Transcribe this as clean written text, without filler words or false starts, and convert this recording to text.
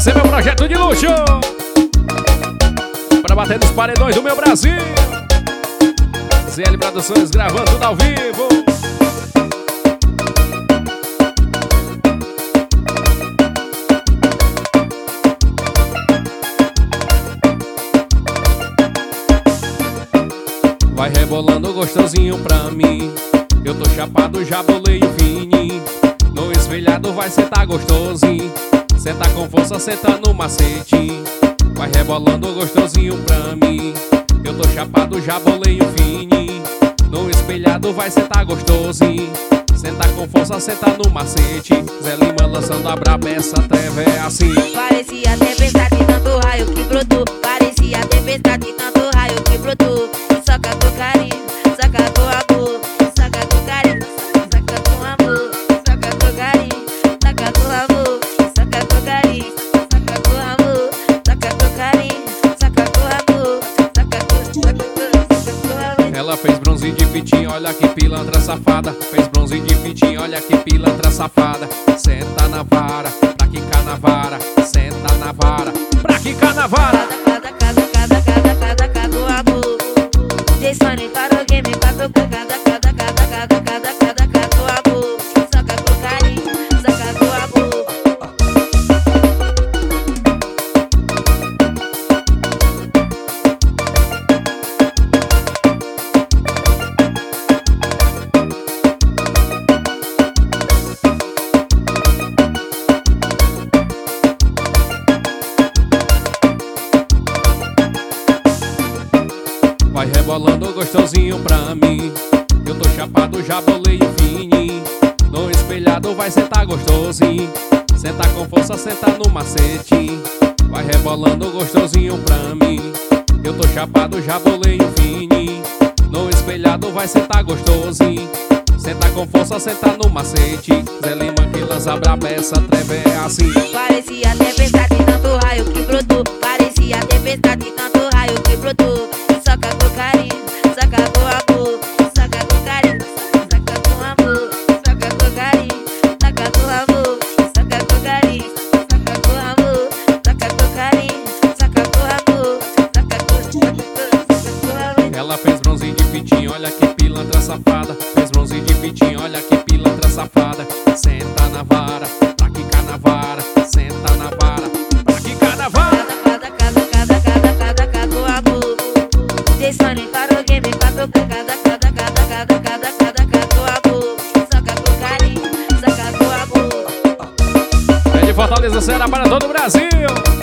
Esse é meu projeto de luxo pra bater nos paredões do meu Brasil. ZL Produções gravando tudo ao vivo. Vai rebolando gostosinho pra mim. Eu tô chapado, já bolei o fininho. No espelhado vai sentar gostosinho. Senta com força, senta no macete. Vai rebolando gostosinho pra mim. Eu tô chapado, já bolei o fininho. No espelhado vai sentar gostosinho. Senta com força, senta no macete. Zé Lima lançando a brabessa, treve é assim. Parecia tempestade de tanto raio que brotou. Parecia tempestade de tanto raio que brotou. Soca com carinho, soca com amor. Soca com carinho, soca com amor. Soca com carinho, soca com amor. Soca com carinho, soca com amor. Soca com carinho, soca com amor. Soca com amor. Ela fez bronze de fitinha, olha que pilantra safada. Fez bronze de fitinha, olha que pilantra safada. Senta na vara, pra quicar na vara. Senta na vara, pra quicar na vara. Cada com amor. Jason para o game, pra tocar cada com amor. Soca com carinho, soca com amor. Vai rebolando gostosinho pra mim. Eu tô chapado, já bolei o fininho. No espelhado vai sentar gostosinho. Senta com força, senta no macete. Vai rebolando gostosinho pra mim. Eu tô chapado, já bolei o fininho. No espelhado vai sentar gostosinho. Senta com força, senta no macete. Zé Lima que lança a brabessa, treve é assim. Parecia tempestade de tanto raio que brotou. Parecia tempestade de tanto raio que brotou. Soca com carinho, soca com amor. Soca com carinho, soca com amor. Soca com carinho, soca com amor. Soca com carinho, soca com amor. Soca com carinho, soca com amor. Soca com amor. Ela fez bronze de fitinha, olha que pilantra safada. Fez bronze de fitinha, olha que pilantra safada. Senta na vara, pra quicar na vara. Senta na vara, pra quicar na vara. Cada com amor. Jason para o game, pra tocar cada com amor. Soca com carinho, soca com amor. É de Fortaleza, Ceará para todo o Brasil.